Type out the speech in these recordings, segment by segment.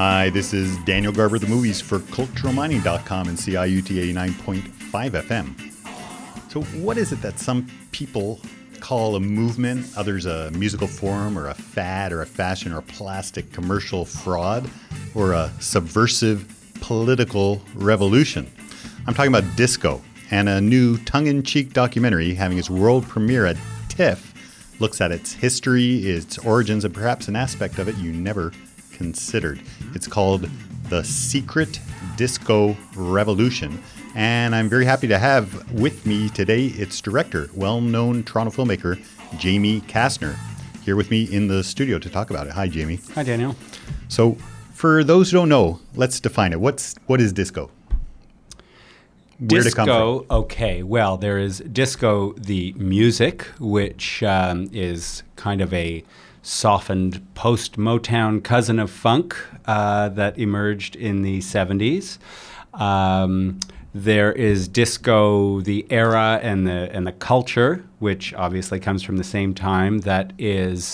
Hi, this is Daniel Garber, the movies for culturalmining.com and CIUT 89.5 FM. So what is it that some people call a movement, others a musical form or a fad or a fashion or a plastic commercial fraud or a subversive political revolution? I'm talking about disco, and a new tongue-in-cheek documentary having its world premiere at TIFF looks at its history, its origins, and perhaps an aspect of it you never considered. It's called The Secret Disco Revolution, and I'm very happy to have with me today its director, well-known Toronto filmmaker Jamie Kastner, here with me in the studio to talk about it. Hi, Jamie. Hi, Daniel. So, for those who don't know, let's define it. What is disco? Where did it come from? Okay. Well, there is disco, the music, which is kind of a softened post-Motown cousin of funk that emerged in the 70s. There is disco, the era and the culture, which obviously comes from the same time, that is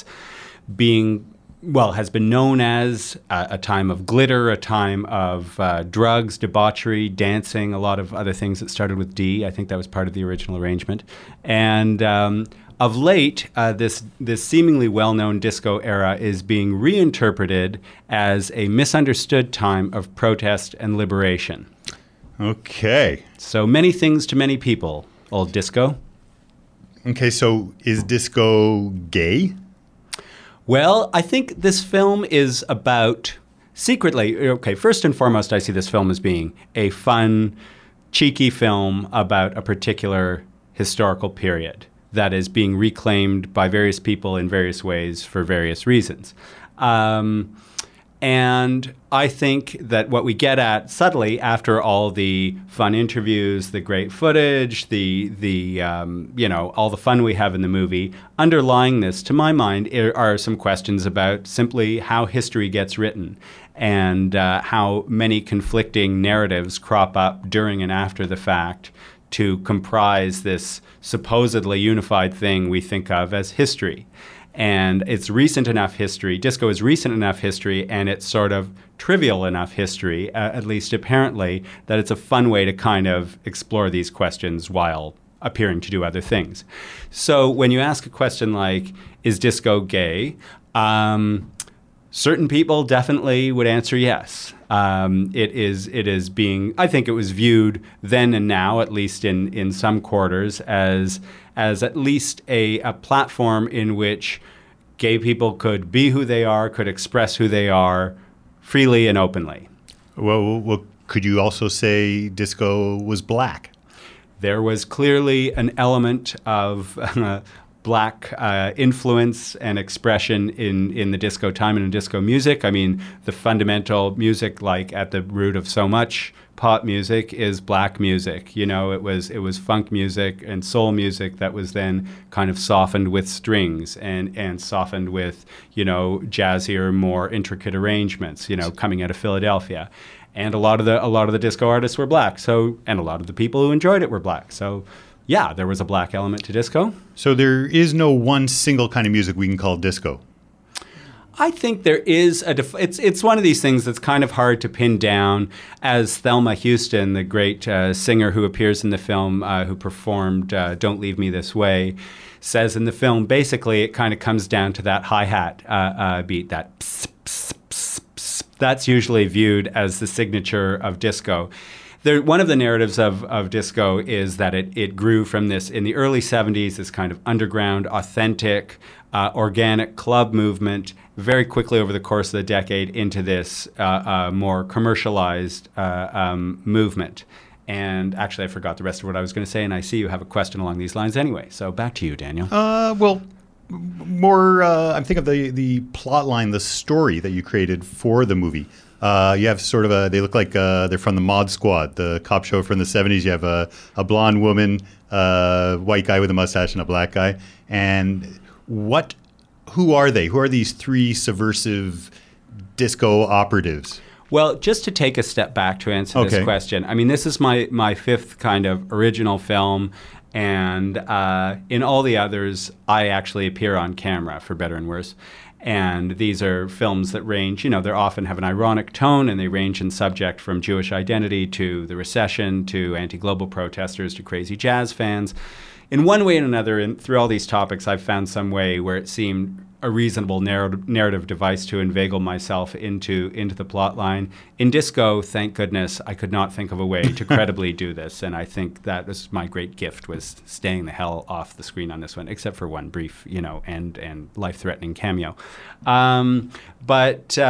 has been known as a time of glitter, a time of drugs, debauchery, dancing, a lot of other things that started with D. I think that was part of the original arrangement. And of late, this seemingly well-known disco era is being reinterpreted as a misunderstood time of protest and liberation. Okay. So many things to many people, old disco. Okay, so is disco gay? Well, I think this film is about, first and foremost, I see this film as being a fun, cheeky film about a particular historical period that is being reclaimed by various people in various ways for various reasons. And I think that what we get at subtly after all the fun interviews, the great footage, all the fun we have in the movie, underlying this, to my mind, are some questions about simply how history gets written and how many conflicting narratives crop up during and after the fact to comprise this supposedly unified thing we think of as history. And it's recent enough history, disco is recent enough history, and it's sort of trivial enough history, at least apparently, that it's a fun way to kind of explore these questions while appearing to do other things. So when you ask a question like, is disco gay? Certain people definitely would answer yes. It is being, I think it was viewed then and now, at least in some quarters, as at least a platform in which gay people could be who they are, could express who they are freely and openly. Well, could you also say disco was black? There was clearly an element of black influence and expression in the disco time and in disco music. I mean, the fundamental music, like at the root of so much pop music, is black music. You know, it was funk music and soul music that was then kind of softened with strings and softened with, jazzier, more intricate arrangements, coming out of Philadelphia. And a lot of the disco artists were black. And a lot of the people who enjoyed it were black. So yeah, there was a black element to disco. So there is no one single kind of music we can call disco. I think there is it's one of these things that's kind of hard to pin down. As Thelma Houston, the great singer who appears in the film, who performed Don't Leave Me This Way, says in the film, basically it kind of comes down to that hi-hat beat, that pss, pss, pss, pss. That's usually viewed as the signature of disco. One of the narratives of disco is that it grew from this, in the early 70s, this kind of underground, authentic, organic club movement, very quickly over the course of the decade into this more commercialized movement. And actually, I forgot the rest of what I was going to say, and I see you have a question along these lines anyway. So back to you, Daniel. I'm thinking of the plot line, the story that you created for the movie. You have sort of they look like they're from the Mod Squad, the cop show from the 70s. You have a blonde woman, white guy with a mustache, and a black guy. And who are they? Who are these three subversive disco operatives? Well, just to take a step back to answer this question, I mean, this is my fifth kind of original film. And in all the others, I actually appear on camera, for better and worse. And these are films that range, they often have an ironic tone, and they range in subject from Jewish identity to the recession to anti-global protesters to crazy jazz fans. In one way and another, through all these topics, I've found some way where it seemed a reasonable narrative device to inveigle myself into the plot line. In Disco, thank goodness, I could not think of a way to credibly do this, and I think that was my great gift, was staying the hell off the screen on this one, except for one brief, and life-threatening cameo. But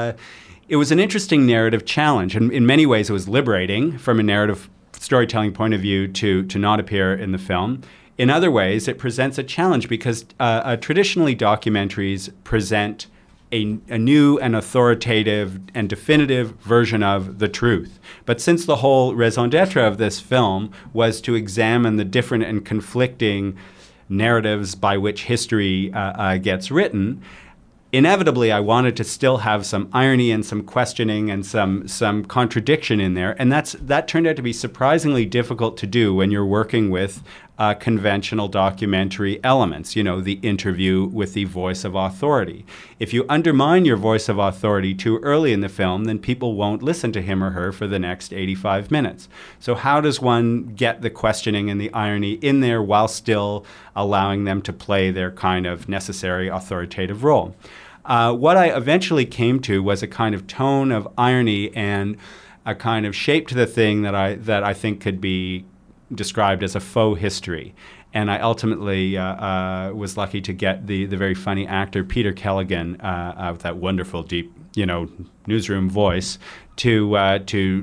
it was an interesting narrative challenge, and in many ways it was liberating from a narrative storytelling point of view to not appear in the film. In other ways, it presents a challenge because traditionally documentaries present a new and authoritative and definitive version of the truth. But since the whole raison d'etre of this film was to examine the different and conflicting narratives by which history gets written, inevitably, I wanted to still have some irony and some questioning and some contradiction in there, and that turned out to be surprisingly difficult to do when you're working with conventional documentary elements, the interview with the voice of authority. If you undermine your voice of authority too early in the film, then people won't listen to him or her for the next 85 minutes. So how does one get the questioning and the irony in there while still allowing them to play their kind of necessary authoritative role? What I eventually came to was a kind of tone of irony and a kind of shape to the thing that I think could be described as a faux history. And I ultimately was lucky to get the very funny actor Peter Kelligan with that wonderful deep, newsroom voice to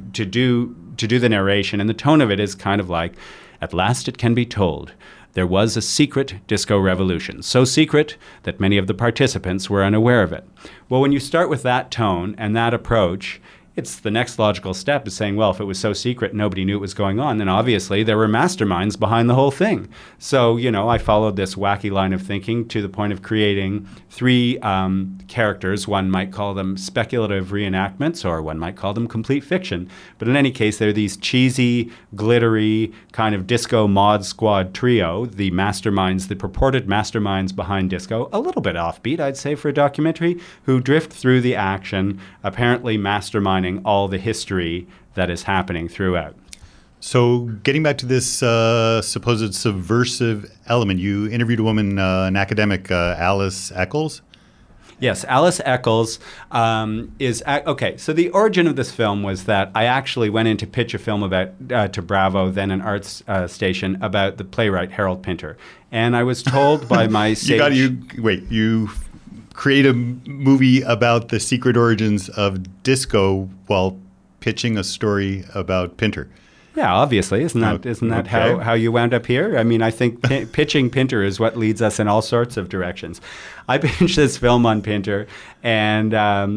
do the narration. And the tone of it is kind of like, at last it can be told, there was a secret disco revolution, so secret that many of the participants were unaware of it. Well, when you start with that tone and that approach, it's the next logical step is saying, well, if it was so secret nobody knew what was going on, then obviously there were masterminds behind the whole thing. So, I followed this wacky line of thinking to the point of creating three characters. One might call them speculative reenactments, or one might call them complete fiction. But in any case, they're these cheesy, glittery, kind of disco mod squad trio, the masterminds, the purported masterminds behind disco, a little bit offbeat, I'd say, for a documentary, who drift through the action, apparently masterminding all the history that is happening throughout. So getting back to this supposed subversive element, you interviewed a woman, an academic, Alice Eccles? Yes, Alice Eccles is... Okay, so the origin of this film was that I actually went in to pitch a film about to Bravo, then an arts station, about the playwright Harold Pinter. And I was told by my sage... You create a movie about the secret origins of disco while pitching a story about Pinter. Yeah, obviously. Isn't that okay. how you wound up here? I mean, I think pitching Pinter is what leads us in all sorts of directions. I pitched this film on Pinter, and,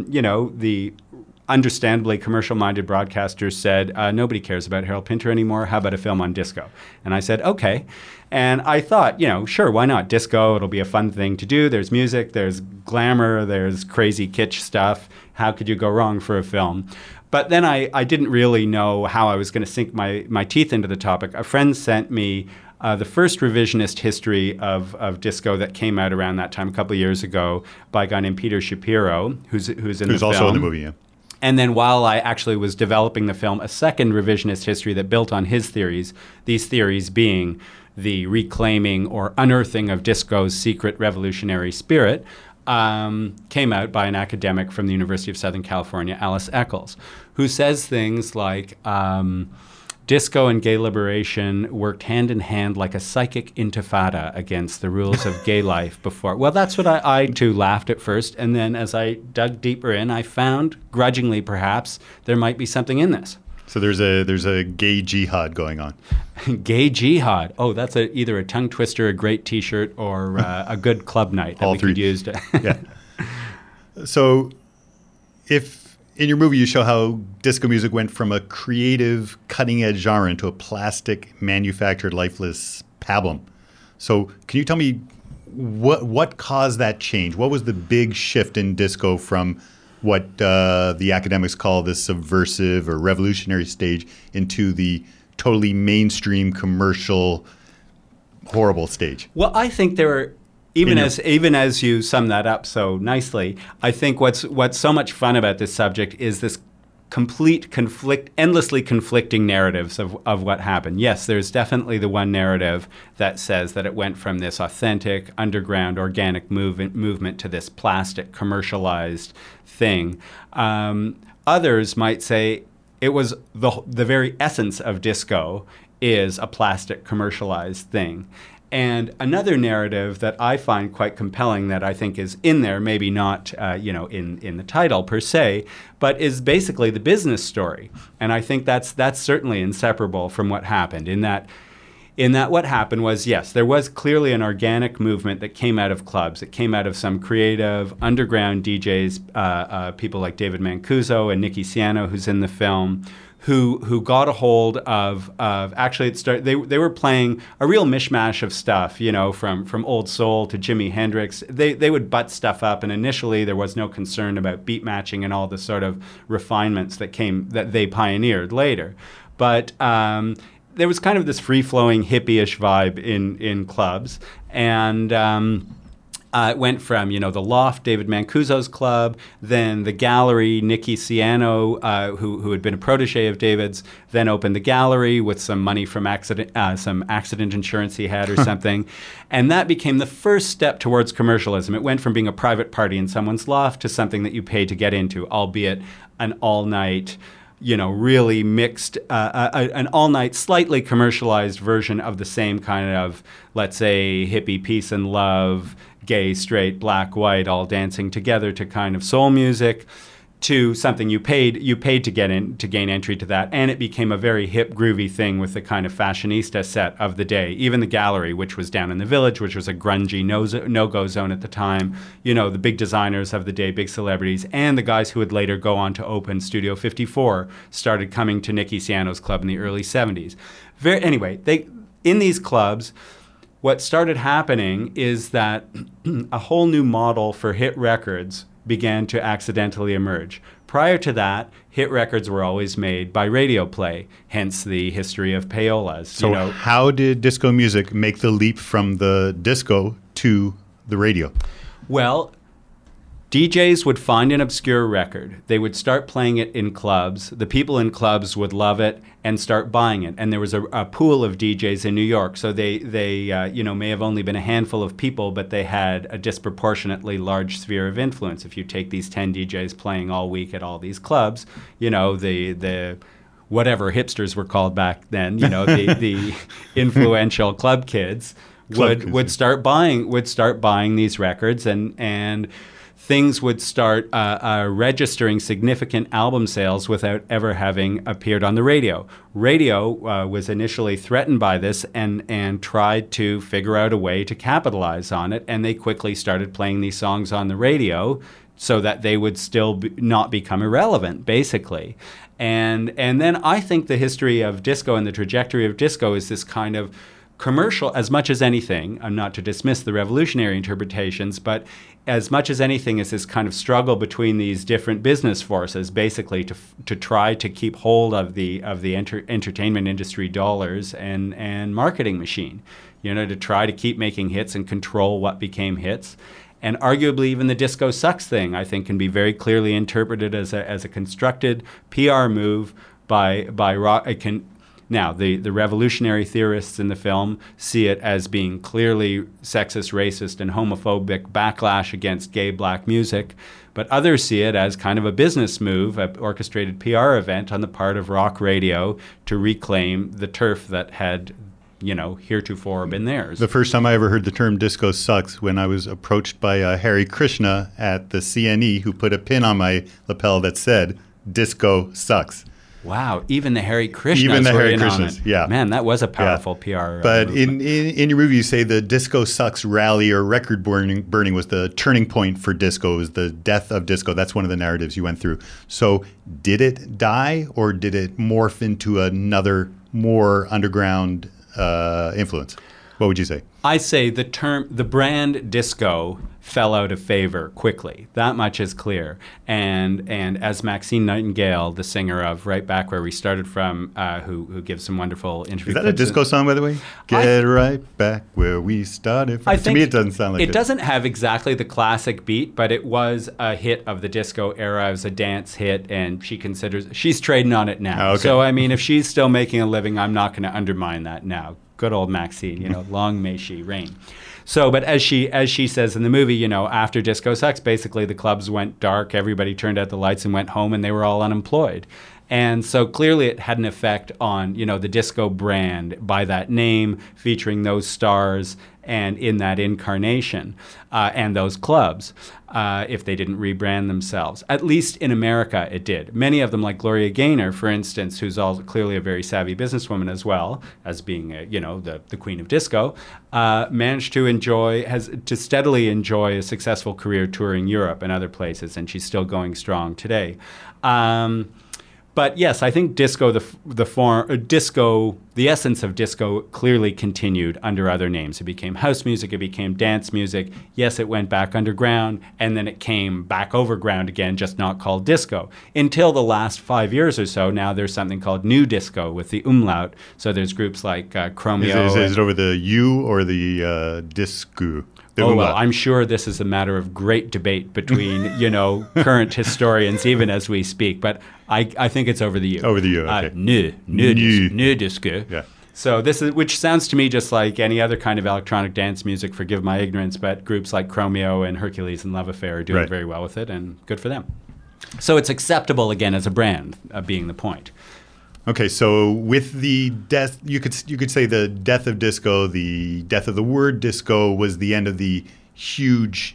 the understandably commercial-minded broadcasters said, nobody cares about Harold Pinter anymore. How about a film on disco? And I said, okay. And I thought, sure, why not? Disco, it'll be a fun thing to do. There's music, there's glamour, there's crazy kitsch stuff. How could you go wrong for a film? But then I didn't really know how I was going to sink my teeth into the topic. A friend sent me the first revisionist history of disco that came out around that time, a couple of years ago, by a guy named Peter Shapiro, who's in the film. Who's also in the movie, yeah. And then while I actually was developing the film, a second revisionist history that built on his theories, these theories being the reclaiming or unearthing of disco's secret revolutionary spirit, came out by an academic from the University of Southern California, Alice Eccles, who says things like, disco and gay liberation worked hand in hand like a psychic intifada against the rules of gay life before. Well, that's what I too laughed at first. And then as I dug deeper in, I found, grudgingly perhaps, there might be something in this. So there's a gay jihad going on. Gay jihad. Oh, that's either a tongue twister, a great T-shirt, or a good club night that All we three. could use. Yeah. So if in your movie you show how disco music went from a creative, cutting-edge genre into a plastic, manufactured, lifeless pablum. So can you tell me what caused that change? What was the big shift in disco from what the academics call this subversive or revolutionary stage into the totally mainstream, commercial, horrible stage? Well, I think there Even as you sum that up so nicely, I think what's so much fun about this subject is this endlessly conflicting narratives of what happened. Yes, there's definitely the one narrative that says that it went from this authentic, underground, organic movement to this plastic, commercialized thing. Others might say it was the very essence of disco is a plastic, commercialized thing. And another narrative that I find quite compelling that I think is in there, maybe not in the title per se, but is basically the business story. And I think that's certainly inseparable from what happened. In that what happened was, yes, there was clearly an organic movement that came out of clubs. It came out of some creative underground DJs, people like David Mancuso and Nicky Siano, who's in the film, who got a hold of actually they were playing a real mishmash of stuff, from old soul to Jimi Hendrix. They would butt stuff up, and initially there was no concern about beat matching and all the sort of refinements that they pioneered later. But there was kind of this free-flowing hippie-ish vibe in clubs, and it went from, the Loft, David Mancuso's club, then the Gallery, Nicky Siano, who had been a protege of David's, then opened the Gallery with some money from some accident insurance he had or something. And that became the first step towards commercialism. It went from being a private party in someone's loft to something that you paid to get into, albeit an all-night, really mixed, an all-night, slightly commercialized version of the same kind of, let's say, hippie peace and love, gay, straight, black, white, all dancing together to kind of soul music, to something you paid to gain entry to that, and it became a very hip, groovy thing with the kind of fashionista set of the day. Even the Gallery, which was down in the Village, which was a grungy no-go zone at the time, the big designers of the day, big celebrities, and the guys who would later go on to open Studio 54 started coming to Nicky Siano's club in the early 70s. In these clubs, what started happening is that a whole new model for hit records began to accidentally emerge. Prior to that, hit records were always made by radio play, hence the history of payolas. So how did disco music make the leap from the disco to the radio? Well, DJs would find an obscure record. They would start playing it in clubs. The people in clubs would love it and start buying it. And there was a pool of DJs in New York. So they may have only been a handful of people, but they had a disproportionately large sphere of influence. If you take these 10 DJs playing all week at all these clubs, the whatever hipsters were called back then, the influential club kids would start buying these records, and things would start registering significant album sales without ever having appeared on the radio. Radio was initially threatened by this and tried to figure out a way to capitalize on it, and they quickly started playing these songs on the radio so that they would still not become irrelevant, basically. And then I think the history of disco and the trajectory of disco is this kind of commercial, as much as anything, not to dismiss the revolutionary interpretations, but as much as anything is this kind of struggle between these different business forces, basically to try to keep hold of the entertainment industry dollars and marketing machine, to try to keep making hits and control what became hits. And arguably even the disco sucks thing, I think, can be very clearly interpreted as a constructed PR move by rock. Now, the revolutionary theorists in the film see it as being clearly sexist, racist, and homophobic backlash against gay black music, but others see it as kind of a business move, an orchestrated PR event on the part of rock radio to reclaim the turf that had, heretofore been theirs. The first time I ever heard the term disco sucks when I was approached by Hari Krishna at the CNE, who put a pin on my lapel that said, "Disco sucks." Wow, even the Hari Krishnas were in on it. Yeah. Man, that was a powerful PR But movement. in your movie, you say the Disco Sucks rally or record burning was the turning point for disco. It was the death of disco. That's one of the narratives you went through. So did it die, or did it morph into another more underground influence? What would you say? I say the brand disco fell out of favor quickly. That much is clear. And as Maxine Nightingale, the singer of Right Back Where We Started From, who gives some wonderful interviews. Is that a disco song, by the way? Get right back where we started from. To me, it doesn't sound like it. It doesn't have exactly the classic beat, but it was a hit of the disco era. It was a dance hit, and she's trading on it now. Oh, okay. So, I mean, if she's still making a living, I'm not going to undermine that now. Good old Maxine, long may she reign. So, but as she says in the movie, after Disco Sucks, basically the clubs went dark, everybody turned out the lights and went home, and they were all unemployed. And so clearly it had an effect on, the disco brand by that name, featuring those stars and in that incarnation and those clubs, if they didn't rebrand themselves. At least in America it did. Many of them, like Gloria Gaynor, for instance, who's clearly a very savvy businesswoman as well, as being, the queen of disco, managed to steadily enjoy a successful career touring Europe and other places, and she's still going strong today. But yes, I think disco, the essence of disco clearly continued under other names. It became house music, it became dance music. Yes, it went back underground, and then it came back overground again, just not called disco. Until the last 5 years or so, now there's something called new disco with the umlaut. So there's groups like Chromeo. Is it over the U or the disco? Well, I'm sure this is a matter of great debate between, current historians, even as we speak. But I think it's over the U. Over the U, okay. New disco. Yeah. So which sounds to me just like any other kind of electronic dance music, forgive my ignorance, but groups like Chromeo and Hercules and Love Affair are doing very well with it, and good for them. So it's acceptable, again, as a brand, being the point. Okay, so with the death, you could say the death of disco, the death of the word disco was the end of the huge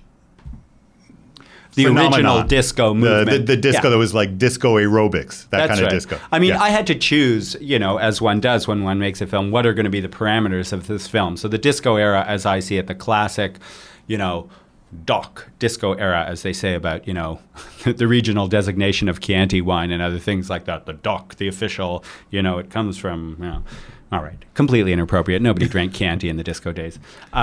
original disco movement. The disco that was like disco aerobics, that kind of disco. I mean, I had to choose, as one does when one makes a film, what are going to be the parameters of this film. So the disco era, as I see it, the classic, DOC, disco era, as they say about, the regional designation of Chianti wine and other things like that. The DOC, the official, it comes from, all right, completely inappropriate. Nobody drank Chianti in the disco days.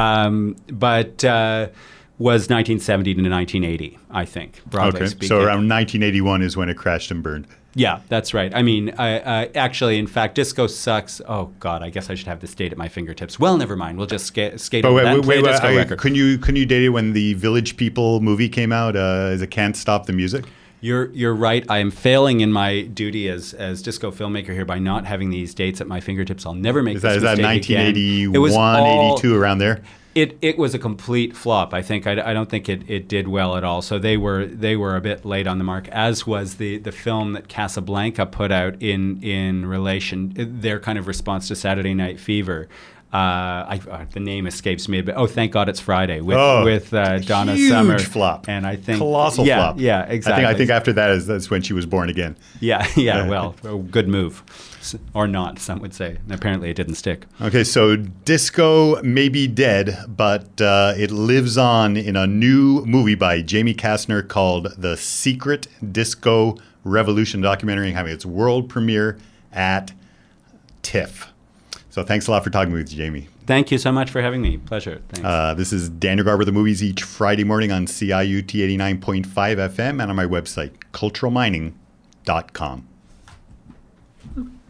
But was 1970 to 1980, I think, broadly speaking. So around 1981 is when it crashed and burned. Yeah, that's right. I mean, actually, in fact, Disco Sucks. Oh God, I guess I should have this date at my fingertips. Well, never mind. We'll just skate over that and play a disco record. Can you date it when the Village People movie came out? Is it Can't Stop the Music? You're right. I am failing in my duty as disco filmmaker here by not having these dates at my fingertips. I'll never make this mistake again. Is that 1981, 82, around there? It was a complete flop. I think I don't think it did well at all. So they were a bit late on the mark, as was the film that Casablanca put out in relation, their kind of response to Saturday Night Fever. The name escapes me, but Thank God It's Friday with Donna Summer. Huge flop. And I think colossal flop. Yeah, exactly. I think after that's when she was born again. Yeah. Well, good move. Or not, some would say. And apparently it didn't stick. Okay, so disco may be dead, but it lives on in a new movie by Jamie Kastner called The Secret Disco Revolution documentary, having its world premiere at TIFF. So thanks a lot for talking with me, Jamie. Thank you so much for having me. Pleasure. Thanks. This is Daniel Garber, The Movies, each Friday morning on CIUT 89.5 FM and on my website, culturalmining.com.